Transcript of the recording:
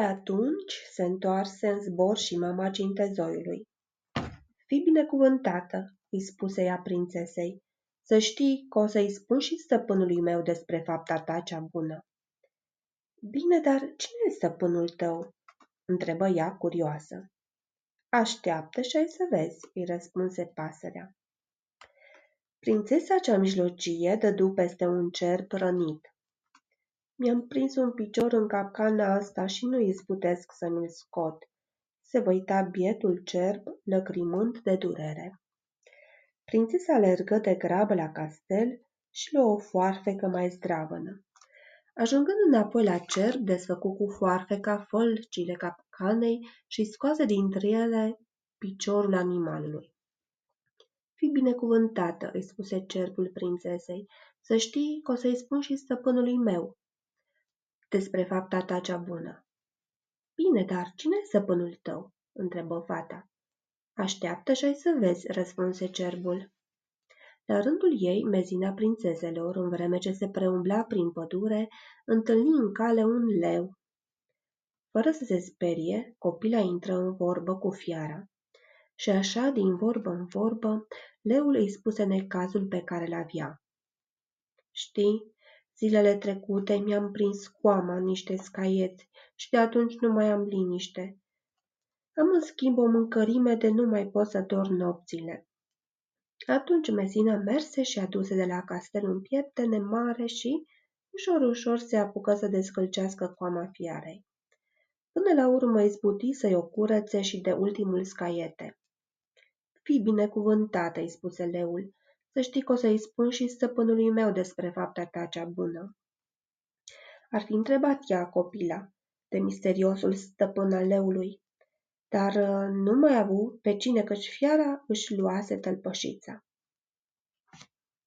Atunci se întoarse în zbor și mama Cintezoiului. „Fii binecuvântată," îi spuse ea prințesei, „să știi că o să-i spun și stăpânului meu despre fapta ta cea bună." „Bine, dar cine e stăpânul tău?" întrebă ea curioasă. „Așteaptă și ai să vezi," îi răspunse pasărea. Prințesa cea mijlocie dădu peste un cerb rănit. „Mi-am prins un picior în capcana asta și nu izbutesc să mi-l scot," se văita bietul cerb, lăcrimând de durere. Prințesa alergă de grabă la castel și luă o foarfecă mai zdravănă. Ajungând înapoi la cerb, desfăcu cu foarfeca fălcile capcanei și scoase dintre ele piciorul animalului. „Fii binecuvântată," îi spuse cerbul prințesei, „să știi că o să-i spun și stăpânului meu despre fapta ta cea bună." „Bine, dar cine e stăpânul tău?" întrebă fata. „Așteaptă și ai să vezi," răspunse cerbul. La rândul ei, mezina prințeselor, în vreme ce se preumbla prin pădure, întâlni în cale un leu. Fără să se sperie, copila intră în vorbă cu fiara. Și așa, din vorbă în vorbă, leul îi spuse necazul pe care l-avea. „Știi, zilele trecute mi-am prins coama în niște scaieți și de atunci nu mai am liniște. Am în schimb o mâncărime de nu mai pot să dorm nopțile." Atunci mezina merse și aduse de la castel un pieptene mare și, ușor se apucă să descălcească coama fiarei. Până la urmă izbuti să-i o curățe și de ultimul scaiete. „Fii binecuvântată," îi spuse leul, „să știi că o să-i spun și stăpânului meu despre fapta ta cea bună." Ar fi întrebat ea copila de misteriosul stăpân al leului, dar nu mai avu pe cine, căci fiara își luase tălpășița.